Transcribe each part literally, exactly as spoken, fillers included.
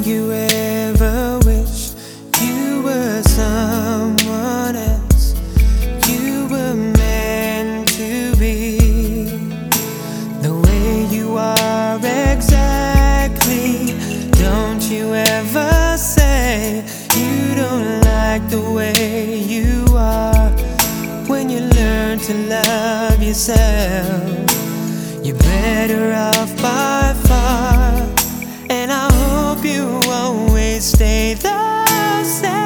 you ever wish you were someone else? You were meant to be the way you are exactly. Don't you ever say you don't like the way you are. When you learn to love yourself, you're better off by far. And I hope you always stay the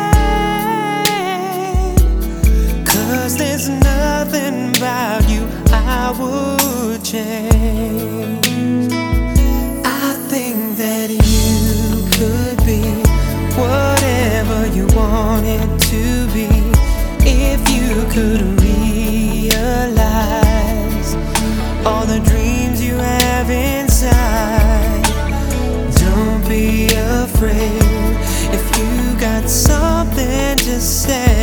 same, 'cause there's nothing about you I would change. I think that you could be whatever you wanted to be if you could realize all the dreams you have inside. Don't be afraid if you got something to say.